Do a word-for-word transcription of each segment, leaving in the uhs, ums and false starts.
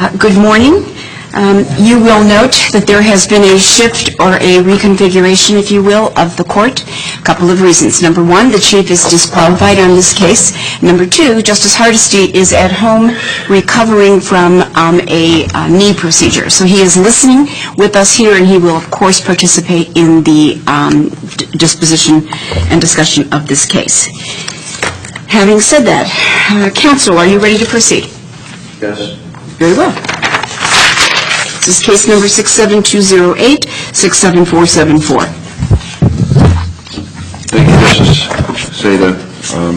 Uh, good morning. Um, you will note that there has been a shift or a reconfiguration, if you will, of the court. A couple of reasons. Number one, the chief is disqualified on this case. Number two, Justice Hardesty is at home recovering from um, a uh, knee procedure. So he is listening with us here, and he will, of course, participate in the um, d- disposition and discussion of this case. Having said that, uh, counsel, are you ready to proceed? Yes. Very well. This is case number six seven two zero eight, six seven four seven four. Thank you, Justice Seda. Um,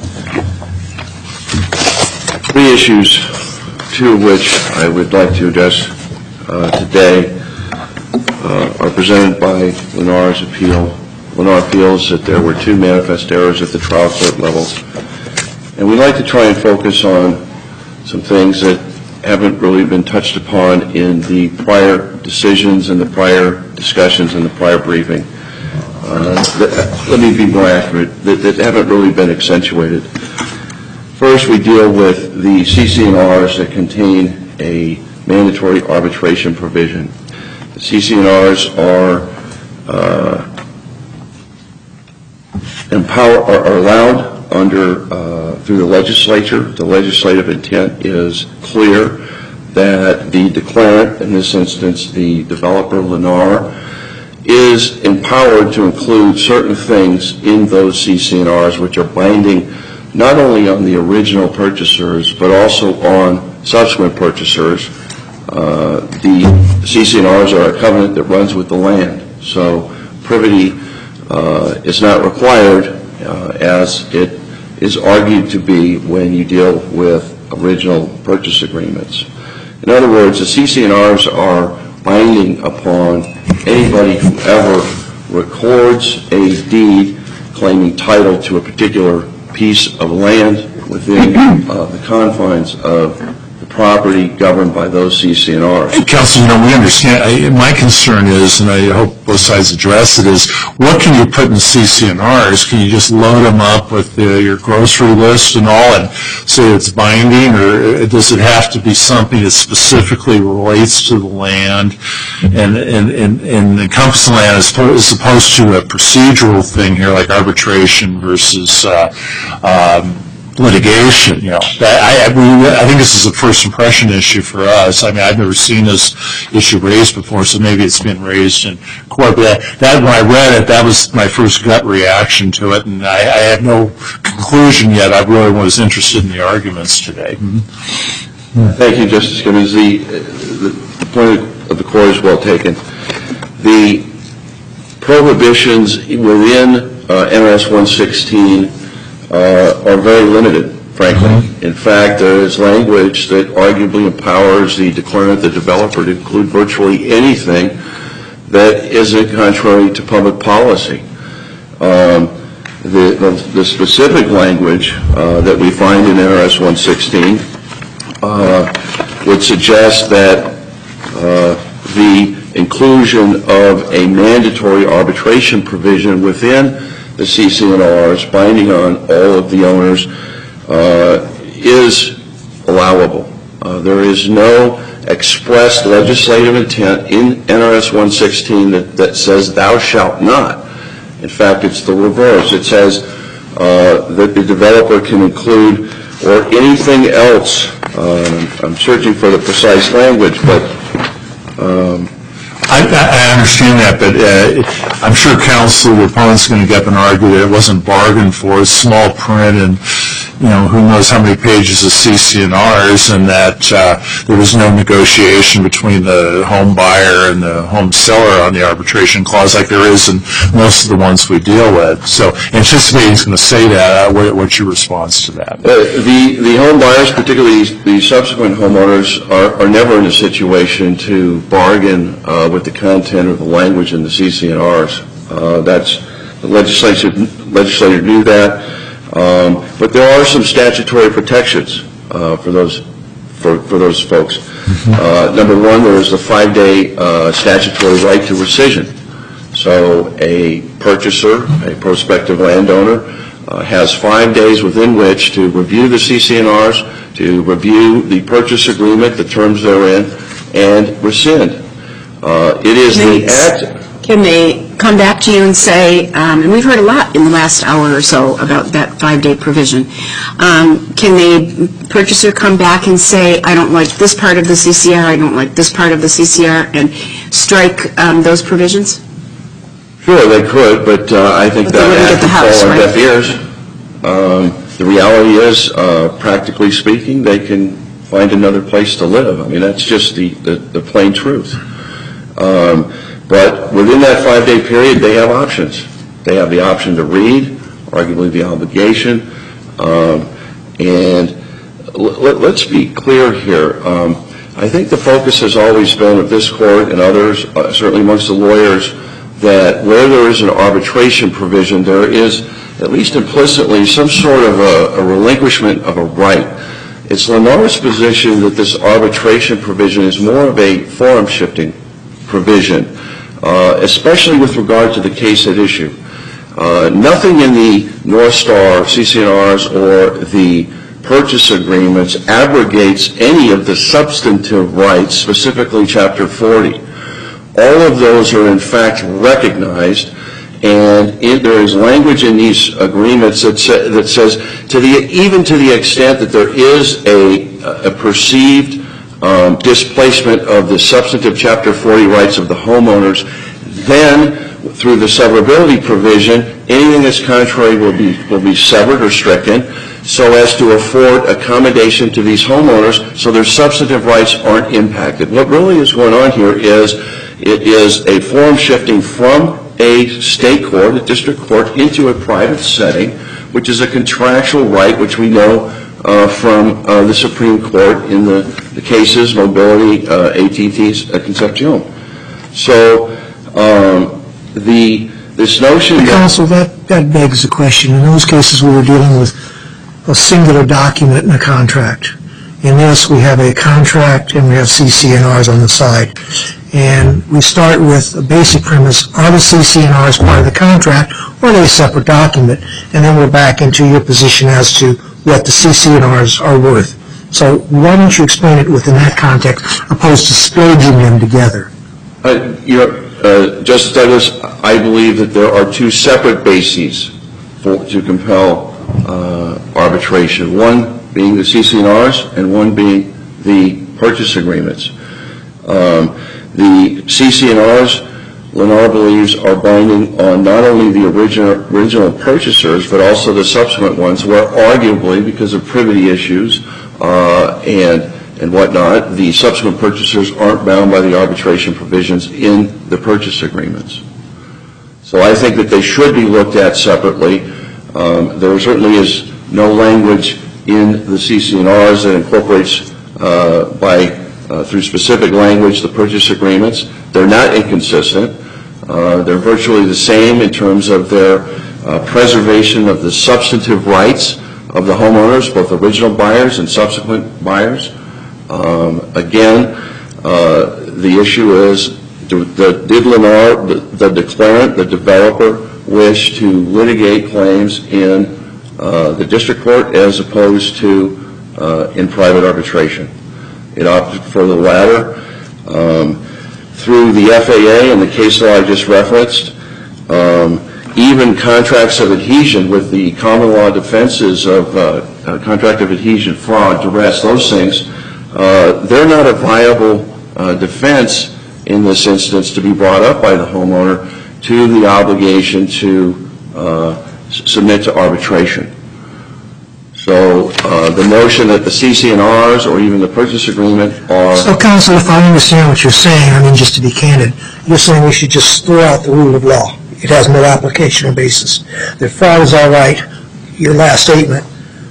three issues, two of which I would like to address uh, today, uh, are presented by Lennar's appeal. Lennar feels that there were two manifest errors at the trial court level, and we'd like to try and focus on some things that haven't really been touched upon in the prior decisions and the prior discussions and the prior briefing. Uh, that, let me be more accurate, that, that haven't really been accentuated. First, we deal with the C C N Rs that contain a mandatory arbitration provision. The C C N Rs are uh, empower are, are allowed under uh, through the legislature. The legislative intent is clear that the declarant, in this instance the developer Lennar, is empowered to include certain things in those C C N Rs which are binding not only on the original purchasers but also on subsequent purchasers. Uh, the C C N Rs are a covenant that runs with the land, so privity uh, is not required uh, as it is argued to be when you deal with original purchase agreements. In other words, the C C N Rs are binding upon anybody who ever records a deed claiming title to a particular piece of land within uh, the confines of the property governed by those C C N Rs. Counsel, you know, we understand. I, my concern is, and I hope both sides address it, is what can you put in C C N Rs? Can you just load them up with the, your grocery list and all and say it's binding, or does it have to be something that specifically relates to the land and, and, and, and encompass the land as, as opposed to a procedural thing here like arbitration versus uh, um, litigation? You know, I, I, we, I think this is a first impression issue for us. I mean, I've never seen this issue raised before, so maybe it's been raised in court. But that, that when I read it, that was my first gut reaction to it, and I, I have no conclusion yet. I really was interested in the arguments today. Mm-hmm. Yeah. Thank you, Justice Gibbons. The, the, the point of the court is well taken. The prohibitions within uh, N R S one sixteen Uh, are very limited, frankly. Mm-hmm. In fact, there is language that arguably empowers the declarant, the developer, to include virtually anything that isn't contrary to public policy. Um, the, the, the specific language uh, that we find in N R S one sixteen uh, would suggest that uh, the inclusion of a mandatory arbitration provision within the C C N Rs binding on all of the owners uh, is allowable. Uh, there is no expressed legislative intent in N R S one sixteen that, that says thou shalt not. In fact, it's the reverse. It says uh, that the developer can include or anything else. Uh, I'm searching for the precise language, but um, I, I understand that, but uh, I'm sure counsel, the opponent's going to get up and argue that it wasn't bargained for. It's small print, and you know, who knows how many pages of C C N Rs, and that uh, there was no negotiation between the home buyer and the home seller on the arbitration clause like there is in most of the ones we deal with. So anticipating he's going to say that, uh, what, what's your response to that? Uh, the, the home buyers, particularly the subsequent homeowners, are, are never in a situation to bargain uh, with the content or the language in the C C N Rs. Uh, that's, the legislature, legislature knew that. Um, but there are some statutory protections uh, for those for, for those folks. Mm-hmm. Uh, number one, there is the five-day uh, statutory right to rescission. So a purchaser, a prospective landowner, uh, has five days within which to review the C C N Rs, to review the purchase agreement, the terms therein, and rescind. Uh, it is the act. Can they come back to you and say, um, and we've heard a lot in the last hour or so about that five-day provision, um, can the purchaser come back and say, I don't like this part of the C C R, I don't like this part of the C C R, and strike um, those provisions? Sure, they could, but uh, I think But they wouldn't get that the act house, would fall on right? deaf ears. Um, the reality is, uh, practically speaking, they can find another place to live. I mean, that's just the, the, the plain truth. Um, but within that five-day period, they have options. They have the option to read, arguably the obligation, um, and l- let's be clear here. Um, I think the focus has always been of this court and others, uh, certainly amongst the lawyers, that where there is an arbitration provision, there is, at least implicitly, some sort of a, a relinquishment of a right. It's Lennar's position that this arbitration provision is more of a forum-shifting provision, uh, especially with regard to the case at issue. Uh, nothing in the North Star C C N Rs or the purchase agreements abrogates any of the substantive rights, specifically Chapter forty. All of those are in fact recognized, and it, there is language in these agreements that, say, that says, to the, even to the extent that there is a, a perceived um, displacement of the substantive Chapter forty rights of the homeowners, then through the severability provision, anything that's contrary will be, will be severed or stricken, so as to afford accommodation to these homeowners so their substantive rights aren't impacted. What really is going on here is it is a forum shifting from a state court, a district court, into a private setting, which is a contractual right, which we know uh, from uh, the Supreme Court in the, the cases, Mobility, uh, A T T's, uh, Concepcion. So um, the this notion that... Counsel, that, that begs the question. In those cases, we were dealing with a singular document in a contract. In this, we have a contract and we have C C N Rs on the side. And we start with a basic premise, are the C C N Rs part of the contract or are they a separate document? And then we're back into your position as to what the C C N Rs are worth. So why don't you explain it within that context opposed to splurging them together? Uh, you're, uh, Justice Douglas, I believe that there are two separate bases for, to compel uh, arbitration, one being the C C N Rs and one being the purchase agreements. Um, the C C N Rs, Lennar believes, are binding on not only the original, original purchasers, but also the subsequent ones, where arguably, because of privity issues uh, and, and whatnot, the subsequent purchasers aren't bound by the arbitration provisions in the purchase agreements. So I think that they should be looked at separately. Um, there certainly is no language in the C C N Rs that incorporates uh, by uh, through specific language the purchase agreements. They're not inconsistent. Uh, they're virtually the same in terms of their uh, preservation of the substantive rights of the homeowners, both original buyers and subsequent buyers. Um, again, uh, the issue is, do, the, did Lennar, the, the declarant, the developer, wish to litigate claims in uh, the district court as opposed to uh, in private arbitration? It opted for the latter. Um, through the F A A and the case law I just referenced, um, even contracts of adhesion with the common law defenses of uh, uh, contract of adhesion, fraud, duress, those things, uh, they're not a viable uh, defense in this instance to be brought up by the homeowner to the obligation to uh, s- submit to arbitration. So uh, the notion that the C C N Rs or even the purchase agreement are... So, counsel, if I understand what you're saying, I mean, just to be candid, you're saying we should just throw out the rule of law. It has no application or basis. The fraud is all right, your last statement.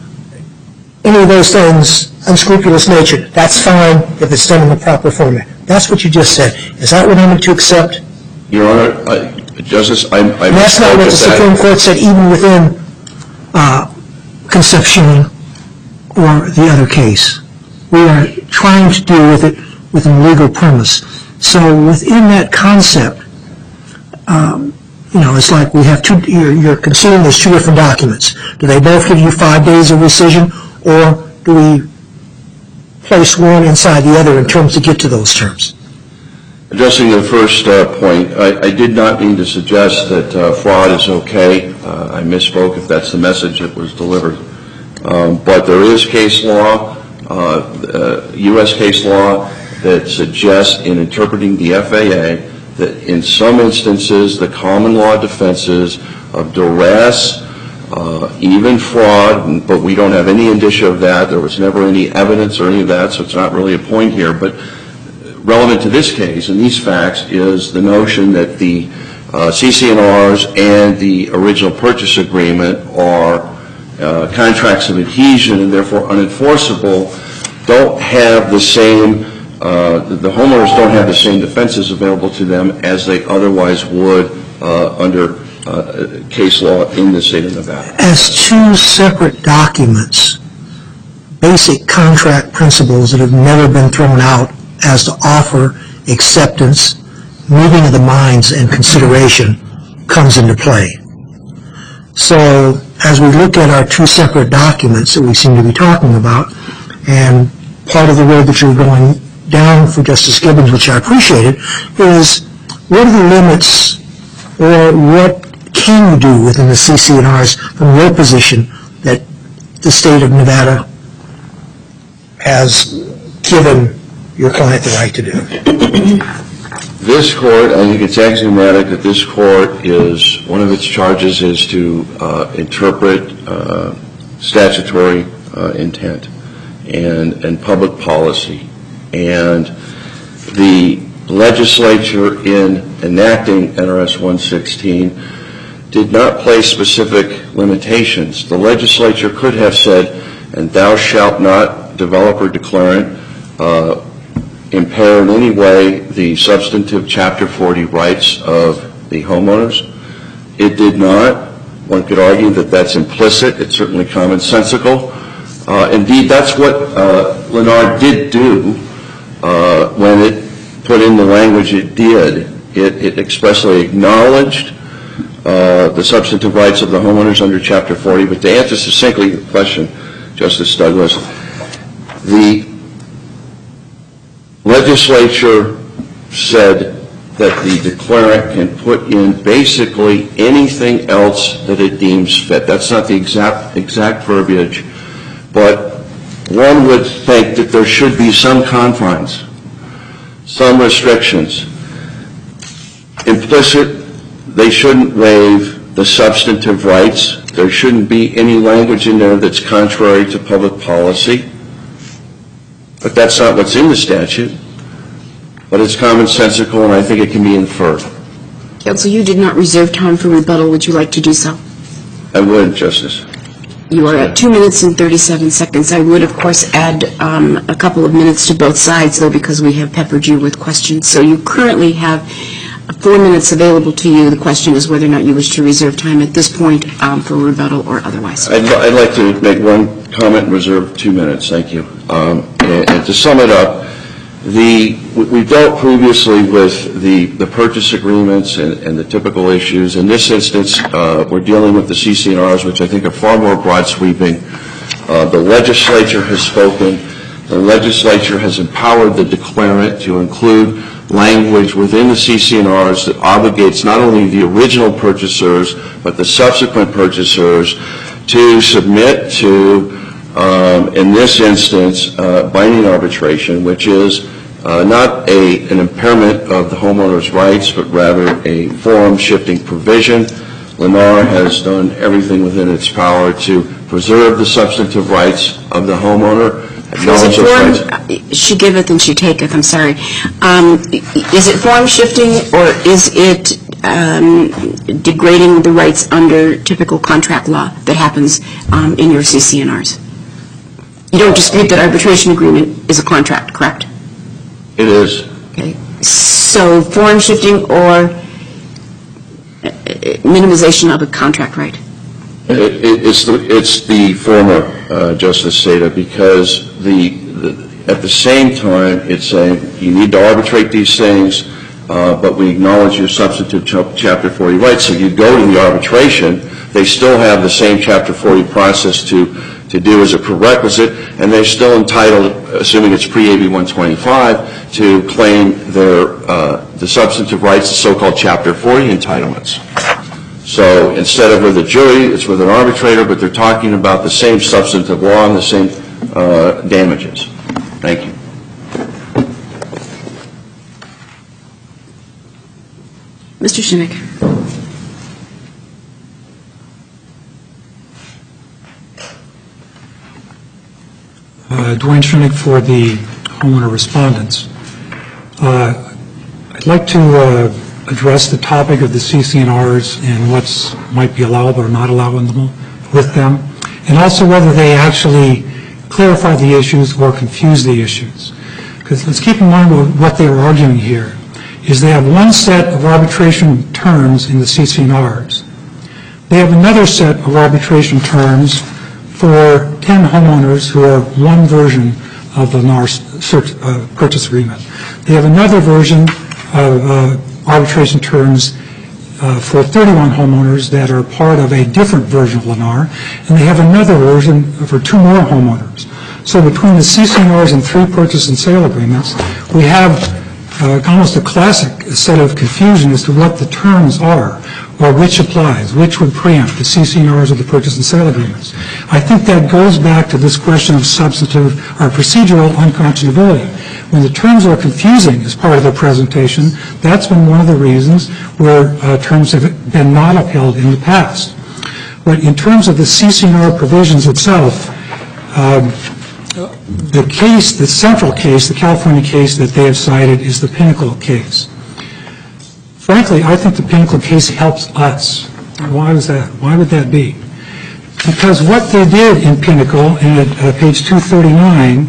Any of those things, unscrupulous nature, that's fine if it's done in the proper format. That's what you just said. Is that what I'm to accept? Your Honor, uh, Justice, I... I And that's not what the Supreme Court said even within uh, Concepcion or the other case. We are trying to deal with it with a legal premise. So within that concept, um, you know, it's like we have two, you're, you're considering there's two different documents. Do they both give you five days of rescission, or do we place one inside the other in terms to get to those terms? Addressing the first uh, point, I, I did not mean to suggest that uh, fraud is okay. Uh, I misspoke if that's the message that was delivered. Um, but there is case law, uh, uh, U S case law, that suggests in interpreting the F A A that in some instances the common law defenses of duress, uh, even fraud, but we don't have any indicia of that. There was never any evidence or any of that, so it's not really a point here. But relevant to this case and these facts is the notion that the uh, C C N Rs and the original purchase agreement are uh, contracts of adhesion and therefore unenforceable, don't have the same, uh, the homeowners don't have the same defenses available to them as they otherwise would uh, under uh, case law in the state of Nevada. As two separate documents, basic contract principles that have never been thrown out as to offer, acceptance, meeting of the minds, and consideration comes into play. So as we look at our two separate documents that we seem to be talking about, and part of the road that you're going down for Justice Gibbons, which I appreciated, is what are the limits, or what can you do within the C C N Rs from your position that the state of Nevada has given your client the right to do? This court, I think it's axiomatic that this court is, one of its charges is to uh, interpret uh, statutory uh, intent and, and public policy. And the legislature in enacting N R S one sixteen did not place specific limitations. The legislature could have said, and thou shalt not develop or declarant uh, impair in any way the substantive Chapter forty rights of the homeowners. It did not. One could argue that that's implicit. It's certainly commonsensical. Uh, indeed, that's what uh, Lennar did do uh, when it put in the language it did. It, it expressly acknowledged uh, the substantive rights of the homeowners under Chapter forty. But to answer succinctly the question, Justice Douglas, the legislature said that the declarant can put in basically anything else that it deems fit. That's not the exact exact verbiage, but one would think that there should be some confines, some restrictions. Implicit, they shouldn't waive the substantive rights. There shouldn't be any language in there that's contrary to public policy. But that's not what's in the statute. But it's commonsensical, and I think it can be inferred. Counsel, you did not reserve time for rebuttal. Would you like to do so? I would, Justice. You are at two minutes and thirty-seven seconds. I would, of course, add um, a couple of minutes to both sides, though, because we have peppered you with questions. So you currently have four minutes available to you. The question is whether or not you wish to reserve time at this point um, for rebuttal or otherwise. I'd, I'd like to make one comment and reserve two minutes. Thank you. Um, and, and to sum it up, The, we dealt previously with the, the purchase agreements and, and the typical issues. In this instance, uh, we're dealing with the C C N Rs, which I think are far more broad sweeping. Uh, the legislature has spoken. The legislature has empowered the declarant to include language within the C C N Rs that obligates not only the original purchasers, but the subsequent purchasers to submit to Um, in this instance, uh, binding arbitration, which is uh, not a, an impairment of the homeowner's rights, but rather a forum-shifting provision. Lennar has done everything within its power to preserve the substantive rights of the homeowner. Is it form, she giveth and she taketh, I'm sorry. Um, is it forum-shifting, or is it um, degrading the rights under typical contract law that happens um, in your C C N Rs? You don't dispute that arbitration agreement is a contract, correct? It is. Okay. So forum shifting or minimization of a contract right? It, it, it's, the, it's the former, uh, Justice Seda, because the, the, at the same time it's saying you need to arbitrate these things. uh, but we acknowledge your substantive ch- Chapter forty rights. So you go to the arbitration, they still have the same Chapter forty process to, to do as a prerequisite, and they're still entitled, assuming it's pre-A B one twenty-five, to claim their uh, the substantive rights, the so-called Chapter forty entitlements. So instead of with a jury, it's with an arbitrator, but they're talking about the same substantive law and the same uh, damages. Thank you. Mister Shimmick. Uh, Dwayne Shimmick for the homeowner respondents. Uh, I'd like to uh, address the topic of the C C N Rs and what's might be allowable or not allowable with them, and also whether they actually clarify the issues or confuse the issues. Because let's keep in mind what they were arguing here is they have one set of arbitration terms in the C C N Rs. They have another set of arbitration terms for ten homeowners who are one version of the N A R search, uh, purchase agreement. They have another version of uh, arbitration terms uh, for thirty-one homeowners that are part of a different version of L N A R, and they have another version for two more homeowners. So between the C C N Rs and three purchase and sale agreements, we have uh, almost a classic set of confusion as to what the terms are, or which applies, which would preempt the C C N Rs or the purchase and sale agreements. I think that goes back to this question of substantive or procedural unconscionability. When the terms are confusing as part of the presentation, that's been one of the reasons where uh, terms have been not upheld in the past. But in terms of the C C N R provisions itself, um, the case, the central case, the California case that they have cited is the Pinnacle case. Frankly, I think the Pinnacle case helps us. Why was that? Why would that be? Because what they did in Pinnacle, and at uh, page two thirty-nine,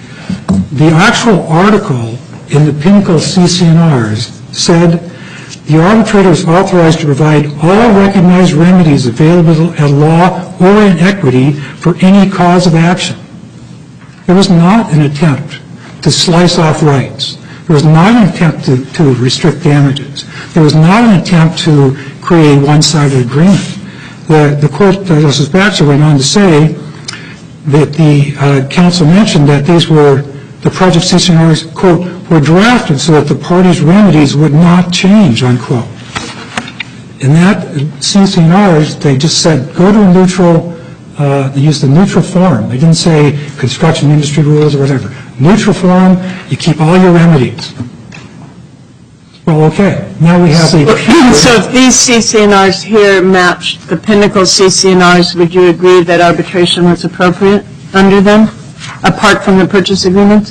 the actual article in the Pinnacle C C N Rs said, the arbitrator is authorized to provide all recognized remedies available at law or in equity for any cause of action. There was not an attempt to slice off rights. There was not an attempt to, to restrict damages. There was not an attempt to create a one-sided agreement. The, the court, uh, Justice Batchelor, went on to say that the uh, counsel mentioned that these were, the project C C N Rs, quote, were drafted so that the parties' remedies would not change, unquote. In that C C N Rs, they just said, go to a neutral, uh, they used the neutral forum. They didn't say construction industry rules or whatever. Neutral forum, you keep all your remedies. Well, okay. Now we have a... So if these C C N Rs here matched the Pinnacle C C N Rs, would you agree that arbitration was appropriate under them, apart from the purchase agreement?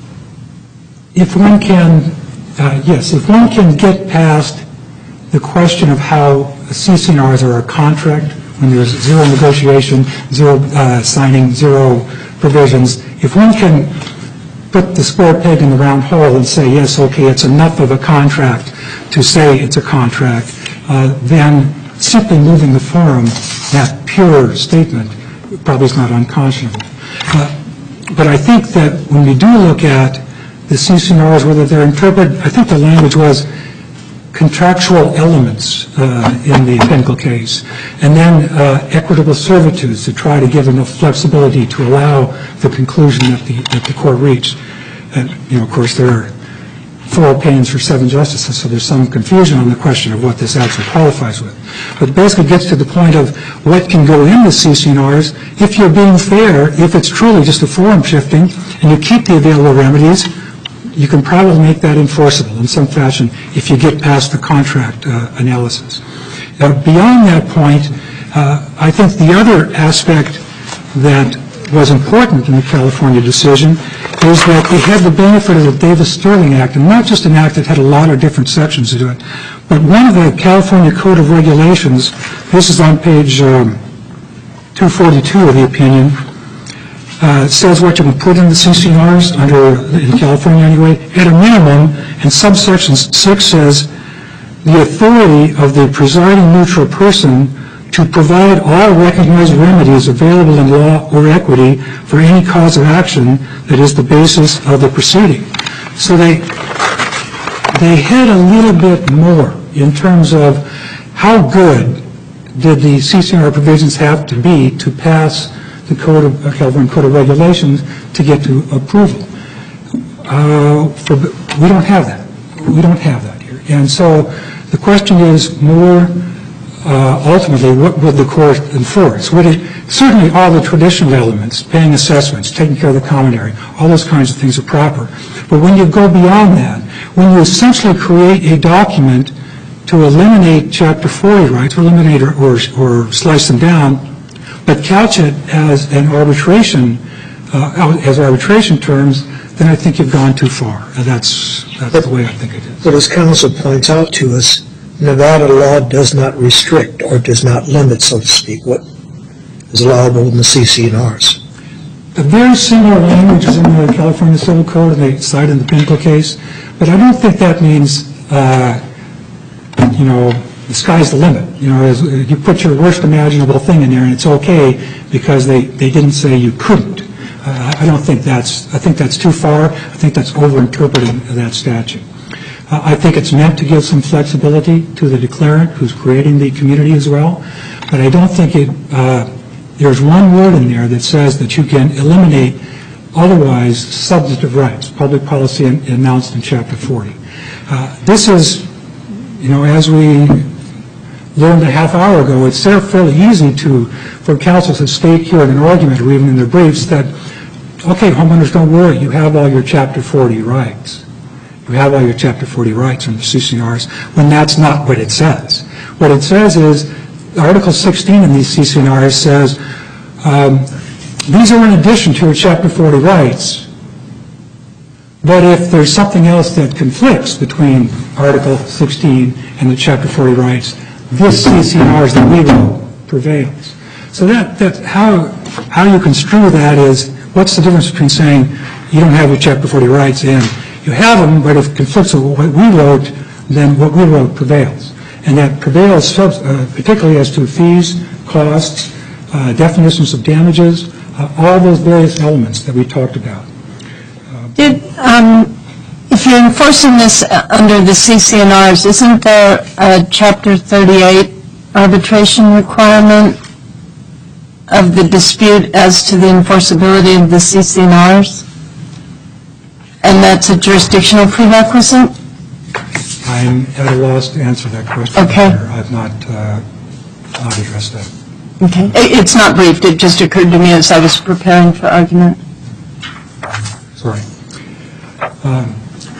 If one can, uh, yes, if one can get past the question of how C C N Rs are a contract, when there's zero negotiation, zero uh, signing, zero provisions, if one can put the square peg in the round hole and say, yes, okay, it's enough of a contract to say it's a contract, uh, then simply moving the forum, that pure statement, probably is not unconscionable. Uh, but I think that when we do look at the C C N Rs, whether they're interpreted, I think the language was contractual elements uh, in the Pinnacle case, and then uh, equitable servitudes to try to give enough flexibility to allow the conclusion that the, that the court reached. And, you know, of course, there are four opinions for seven justices, so there's some confusion on the question of what this actually qualifies with. But it basically gets to the point of what can go in the C C N Rs if you're being fair, if it's truly just a forum shifting, and you keep the available remedies, you can probably make that enforceable in some fashion if you get past the contract uh, analysis. Uh, beyond that point, uh, I think the other aspect that was important in the California decision is that they had the benefit of the Davis-Sterling Act, and not just an act that had a lot of different sections to it, but one of the California Code of Regulations, this is on page um, two forty-two of the opinion, Uh, says what you can put in the C C N Rs under, in California anyway, at a minimum, and subsection six says, the authority of the presiding neutral person to provide all recognized remedies available in law or equity for any cause of action that is the basis of the proceeding. So they, they hit a little bit more in terms of how good did the C C N R provisions have to be to pass the Code of, uh, California Code of Regulations to get to approval. Uh, for, we don't have that. We don't have that here. And so the question is more uh, ultimately, what would the court enforce? Would it, certainly all the traditional elements, paying assessments, taking care of the common area, all those kinds of things are proper. But when you go beyond that, when you essentially create a document to eliminate Chapter forty rights, or eliminate or, or, or slice them down, but couch it as an arbitration, uh, as arbitration terms, then I think you've gone too far. And that's, that's but, the way I think it is. But as counsel points out to us, Nevada law does not restrict or does not limit, so to speak, what is allowable in the C C N Rs. A very similar language is in the California Civil Code, and they cite in the Pinnacle case, but I don't think that means, uh, you know, the sky's the limit. You know, as, you put your worst imaginable thing in there, and it's okay because they, they didn't say you couldn't. Uh, I don't think that's, I think that's too far. I think that's over-interpreting that statute. Uh, I think it's meant to give some flexibility to the declarant who's creating the community as well, but I don't think it, uh, there's one word in there that says that you can eliminate otherwise substantive rights, public policy announced in Chapter forty. Uh, this is, you know, as we learned a half hour ago, it's fairly easy to, for counsel to state here in an argument or even in their briefs that, okay, homeowners, don't worry, you have all your Chapter forty rights. You have all your Chapter forty rights under the C C N Rs, when that's not what it says. What it says is, Article sixteen in these C C N Rs says, um, these are in addition to your Chapter forty rights, but if there's something else that conflicts between Article sixteen and the Chapter forty rights, this C C N Rs that we wrote prevails. So that, that how, how you construe that is, what's the difference between saying you don't have your Chapter forty rights and you have them, but if it conflicts with what we wrote, then what we wrote prevails. And that prevails uh, particularly as to fees, costs, uh, definitions of damages, uh, all those various elements that we talked about. Did, um, if you're enforcing this under the C C N Rs, isn't there a Chapter thirty-eight arbitration requirement of the dispute as to the enforceability of the C C N Rs? And that's a jurisdictional prerequisite? I'm at a loss to answer that question. Okay. I've not, uh, not addressed that. Okay. It's not briefed. It just occurred to me as I was preparing for argument. Sorry. Um,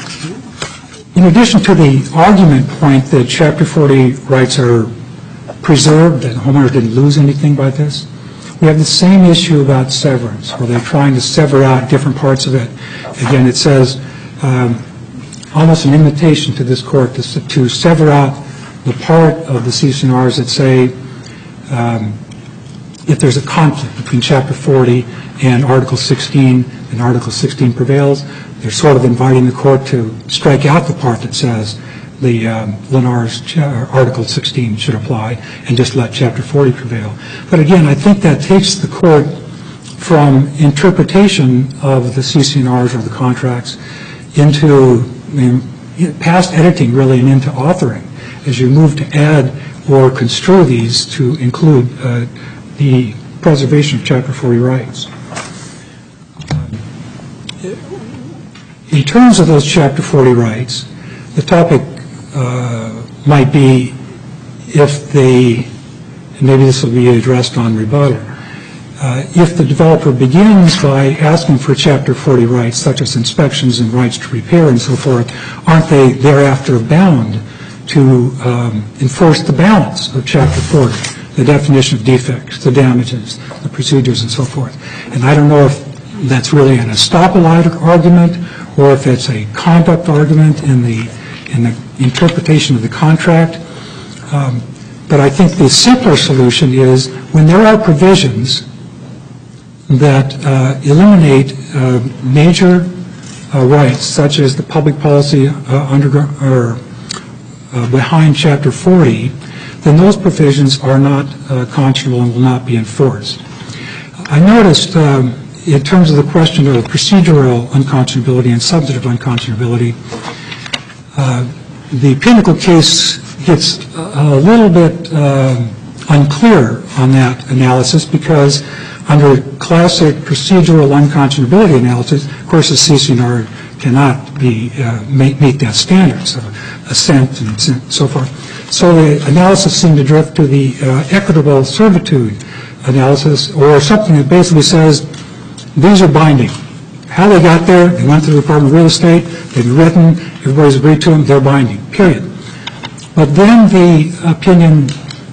in addition to the argument point that Chapter forty rights are preserved and homeowners didn't lose anything by this, we have the same issue about severance, where they're trying to sever out different parts of it. Again, it says um, almost an invitation to this court to, to sever out the part of the C C N Rs that say um, if there's a conflict between Chapter forty and Article sixteen, and Article sixteen prevails, they're sort of inviting the court to strike out the part that says the um, Lenar's uh, Article sixteen should apply and just let Chapter forty prevail. But again, I think that takes the court from interpretation of the C C N Rs or the contracts into I mean, past editing really and into authoring as you move to add or construe these to include uh, the preservation of Chapter forty rights. In terms of those Chapter forty rights, the topic uh, might be if they, and maybe this will be addressed on rebuttal, uh, if the developer begins by asking for Chapter forty rights, such as inspections and rights to repair and so forth, aren't they thereafter bound to um, enforce the balance of Chapter forty, the definition of defects, the damages, the procedures, and so forth? And I don't know if that's really an estoppel argument or if it's a conduct argument in the in the interpretation of the contract. Um, but I think the simpler solution is when there are provisions that uh, eliminate uh, major uh, rights, such as the public policy uh, under or uh, behind Chapter forty, then those provisions are not uh, conscionable and will not be enforced. I noticed um, in terms of the question of procedural unconscionability and substantive unconscionability, Uh, The Pinnacle case gets a little bit uh, unclear on that analysis because under classic procedural unconscionability analysis, of course, the C C N R cannot be uh, meet, meet that standard, so assent and so forth. So the analysis seemed to drift to the uh, equitable servitude analysis, or something that basically says these are binding. How they got there, they went to the Department of Real Estate, they've been written, everybody's agreed to them, they're binding, period. But then the opinion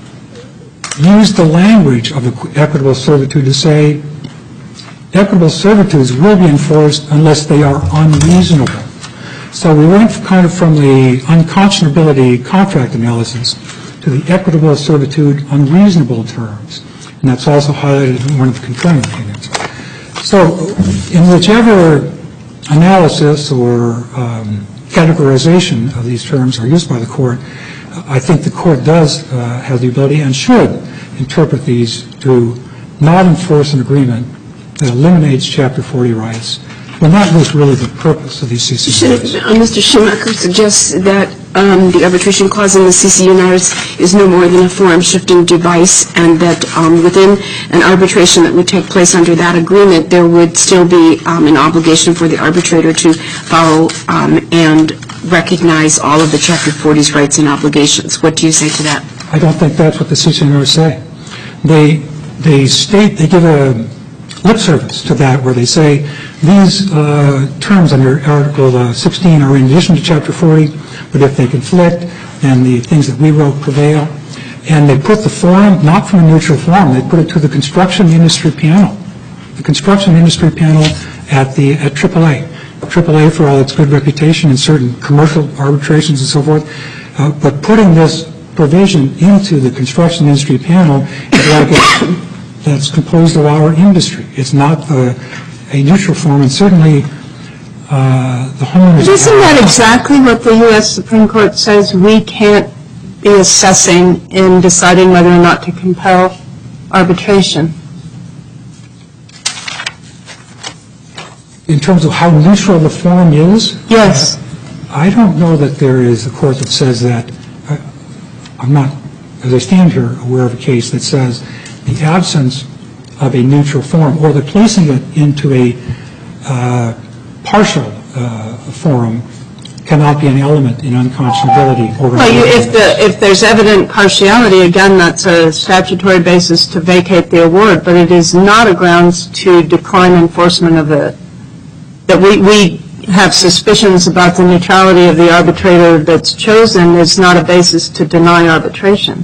used the language of equitable servitude to say equitable servitudes will be enforced unless they are unreasonable. So we went kind of from the unconscionability contract analysis to the equitable servitude unreasonable terms. And that's also highlighted in one of the concurring opinions. So in whichever analysis or um, categorization of these terms are used by the court, I think the court does uh, have the ability and should interpret these to not enforce an agreement that eliminates Chapter forty rights, when that was really the purpose of these C C N Rs. Uh, Mister Schumacher suggests that um, the arbitration clause in the C C N Rs is no more than a form-shifting device, and that um, within an arbitration that would take place under that agreement, there would still be um, an obligation for the arbitrator to follow um, and recognize all of the Chapter forty's rights and obligations. What do you say to that? I don't think that's what the C C N Rs say. They, they state, they give a lip service to that where they say these uh, terms under Article uh, sixteen are in addition to Chapter forty, but if they conflict, then the things that we wrote prevail. And they put the forum, not from a neutral forum, they put it to the construction industry panel. The construction industry panel at the at triple A. triple A, for all its good reputation in certain commercial arbitrations and so forth, uh, but putting this provision into the construction industry panel is like a, that's composed of our industry. It's not the, a neutral form, and certainly uh, the homeowners. But isn't that exactly what the U S Supreme Court says we can't be assessing in deciding whether or not to compel arbitration? In terms of how neutral the form is? Yes. Uh, I don't know that there is a court that says that. I, I'm not, as I stand here, aware of a case that says the absence of a neutral form or the placing it into a uh, partial uh, form cannot be an element in unconscionability. Or Well, you, if the if there's evident partiality, again, that's a statutory basis to vacate the award, but it is not a grounds to decline enforcement of it. That we, we have suspicions about the neutrality of the arbitrator that's chosen is not a basis to deny arbitration.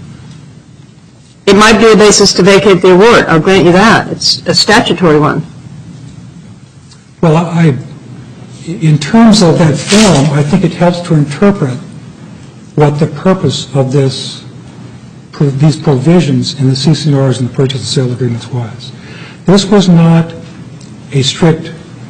It might be a basis to vacate the award. I'll grant you that. It's a statutory one. Well, I, in terms of that form, I think it helps to interpret what the purpose of this, these provisions in the C C N Rs and the purchase and sale agreements was. This was not a strict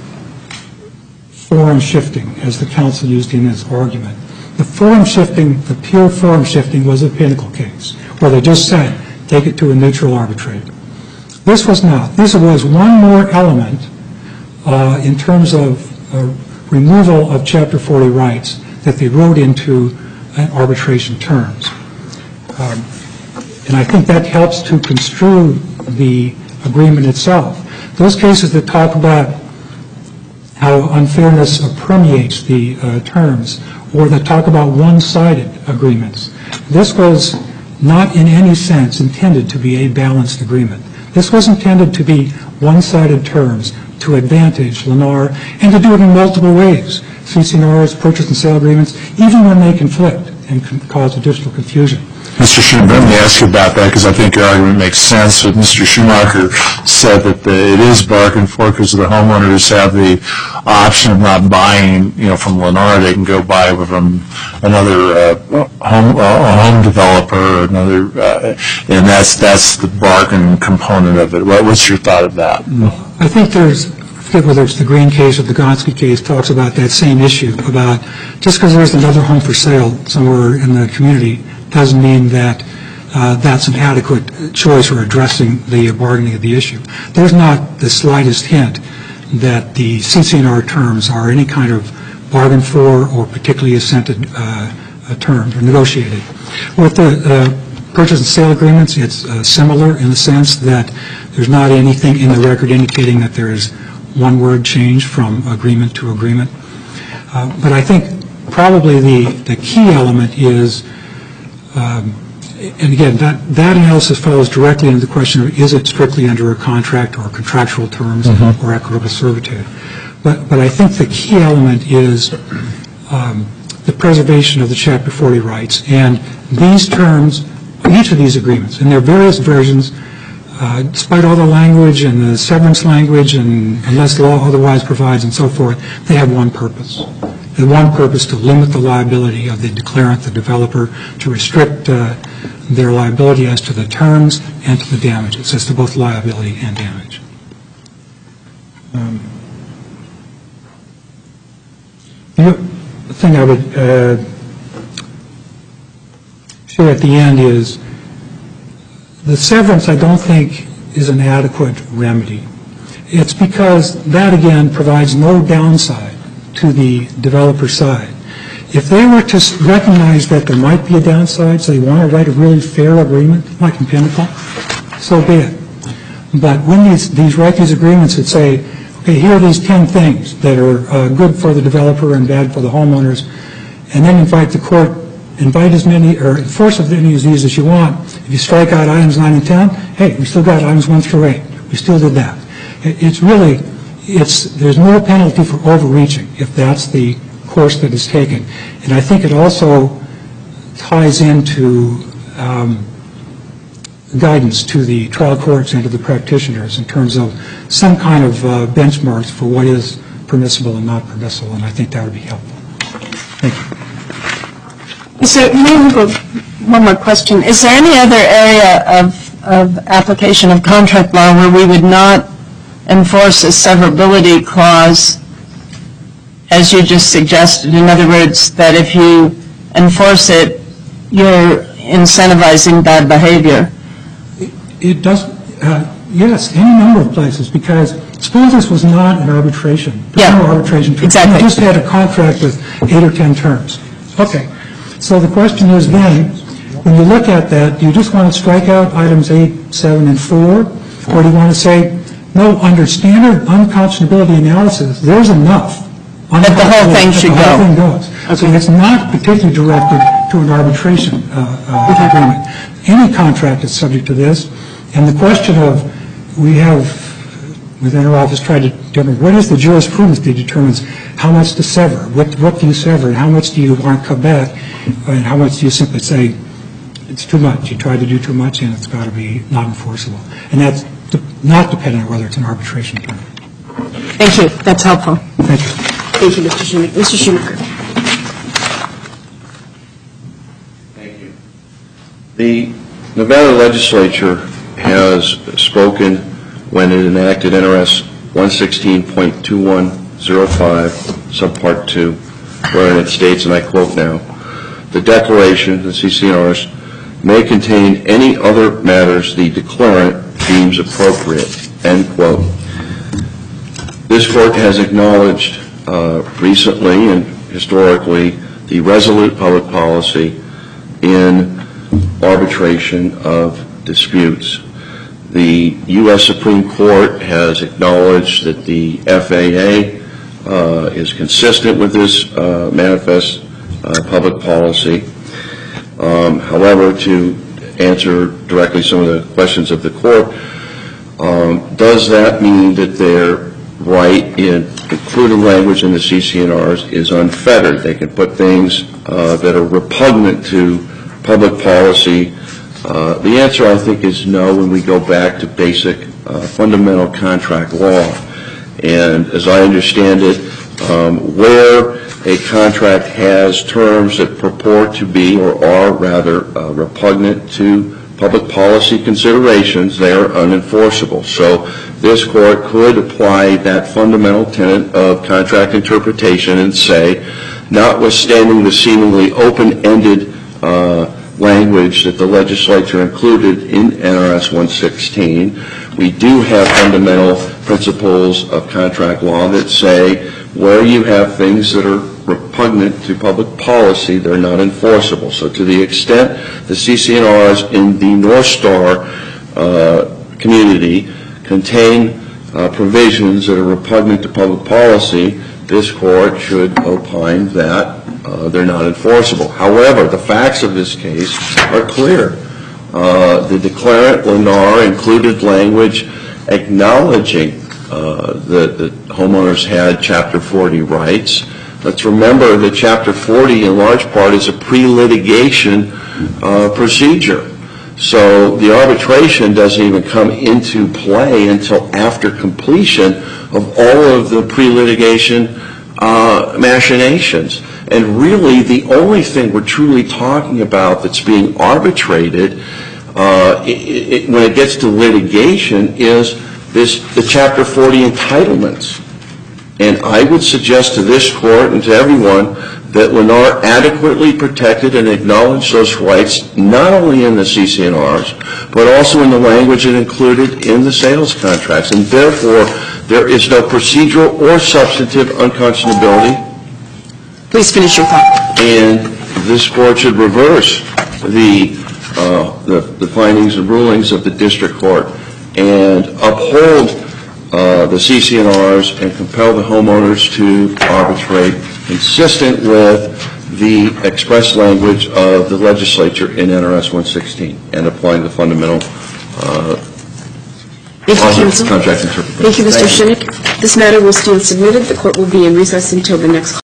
forum shifting, as the counsel used in his argument. The forum shifting, the pure forum shifting, was a Pinnacle case, where they just said, take it to a neutral arbitrator. This was not. This was one more element uh, in terms of uh, removal of Chapter forty rights that they wrote into uh, arbitration terms. Um, and I think that helps to construe the agreement itself. Those cases that talk about how unfairness permeates the uh, terms, or that talk about one-sided agreements. This was not in any sense intended to be a balanced agreement. This was intended to be one-sided terms to advantage Lennar and to do it in multiple ways. C C N Rs, purchase and sale agreements, even when they conflict and can cause additional confusion. Mister Schumacher, let me ask you about that because I think your argument makes sense. But Mister Schumacher said that the, it is bargained for because the homeowners have the option of not buying, you know, from Lennar. They can go buy from another uh, home uh, home developer, or another, uh, and that's that's the bargain component of it. What, what's your thought of that? I think there's, I forget whether it's the Green case or the Gonski case, talks about that same issue about just because there's another home for sale somewhere in the community doesn't mean that uh, that's an adequate choice for addressing the bargaining of the issue. There's not the slightest hint that the C C N R terms are any kind of bargained for or particularly assented uh, terms or negotiated. With the uh, purchase and sale agreements, it's uh, similar in the sense that there's not anything in the record indicating that there is one word change from agreement to agreement. Uh, but I think probably the, the key element is, um, and again, that, that analysis follows directly into the question of is it strictly under a contract or contractual terms mm-hmm. or equitable servitude. But, but I think the key element is um, the preservation of the Chapter forty rights. And these terms, each of these agreements, and their various versions, uh, despite all the language and the severance language and unless law otherwise provides and so forth, they have one purpose. The one purpose to limit the liability of the declarant, the developer, to restrict uh, their liability as to the terms and to the damages, as to both liability and damage. Um, the thing I would uh, share at the end is the severance, I don't think, is an adequate remedy. It's because that, again, provides no downside to the developer side. If they were to recognize that there might be a downside, so they want to write a really fair agreement, like in Pinnacle, so be it. But when these, these write these agreements that say, okay, here are these ten things that are uh, good for the developer and bad for the homeowners, and then invite the court, invite as many, or enforce as many of these as you want. If you strike out items nine and ten, hey, we still got items one through eight. We still did that. It, it's really, it's, there's no penalty for overreaching if that's the course that is taken. And I think it also ties into um, guidance to the trial courts and to the practitioners in terms of some kind of uh, benchmarks for what is permissible and not permissible, and I think that would be helpful. Thank you. Is there, one more question. Is there any other area of, of application of contract law where we would not enforce a severability clause, as you just suggested? In other words, that if you enforce it, you're incentivizing bad behavior? It does, uh, yes, any number of places, because suppose this was not an arbitration. There's yeah, no arbitration term. Exactly. You just had a contract with eight or ten terms. Okay. So the question is then, when you look at that, do you just want to strike out items eight, seven, and four, or do you want to say, no, under standard unconscionability analysis, there's enough. That the whole thing should go. The whole go. thing goes. Okay. So it's not particularly directed to an arbitration uh, uh, agreement. Any contract is subject to this. And the question of, we have, within our office, tried to determine what is the jurisprudence that determines how much to sever, what, what do you sever, and how much do you want to come back, and how much do you simply say, it's too much, you try to do too much, and it's got to be not enforceable. And that's de- not dependent on whether it's an arbitration term. Thank you. That's helpful. Thank you. Thank you, Mister Schumacher. Mister Schumacher. Thank you. The Nevada legislature has spoken when it enacted N R S one sixteen point two one oh five, subpart two, wherein it states, and I quote now, the declaration, the C C N Rs, may contain any other matters the declarant deems appropriate, end quote. This court has acknowledged uh, recently and historically the resolute public policy in arbitration of disputes. The U S Supreme Court has acknowledged that the F A A uh, is consistent with this uh, manifest uh, public policy. Um, however, to answer directly some of the questions of the court, um, does that mean that their right in including language in the C C N Rs is unfettered? They can put things uh, that are repugnant to public policy. Uh, the answer, I think, is no when we go back to basic uh, fundamental contract law. And as I understand it, um, where a contract has terms that purport to be or are rather uh, repugnant to public policy considerations, they are unenforceable. So this court could apply that fundamental tenet of contract interpretation and say, notwithstanding the seemingly open-ended uh, language that the legislature included in N R S one sixteen, we do have fundamental principles of contract law that say where you have things that are repugnant to public policy, they're not enforceable. So to the extent the C C N Rs in the North Star uh, community contain uh, provisions that are repugnant to public policy, this court should opine that uh, they're not enforceable. However, the facts of this case are clear. Uh, the declarant, Lennar, included language acknowledging uh, that the homeowners had Chapter forty rights. Let's remember that Chapter forty, in large part, is a pre-litigation uh, procedure. So the arbitration doesn't even come into play until after completion of all of the pre-litigation uh, machinations. And really, the only thing we're truly talking about that's being arbitrated uh, it, it, when it gets to litigation is this the Chapter forty entitlements. And I would suggest to this court and to everyone that Lennar adequately protected and acknowledged those rights, not only in the C C N Rs, but also in the language it included in the sales contracts. And therefore, there is no procedural or substantive unconscionability. Please finish your thought. And this court should reverse the, uh, the, the findings and rulings of the district court and uphold Uh, the C C N Rs and compel the homeowners to arbitrate consistent with the express language of the legislature in N R S one sixteen and applying the fundamental uh, Thank you, counsel. contract interpretation. Thank you, Mister Shinick. This matter will stand submitted. The court will be in recess until the next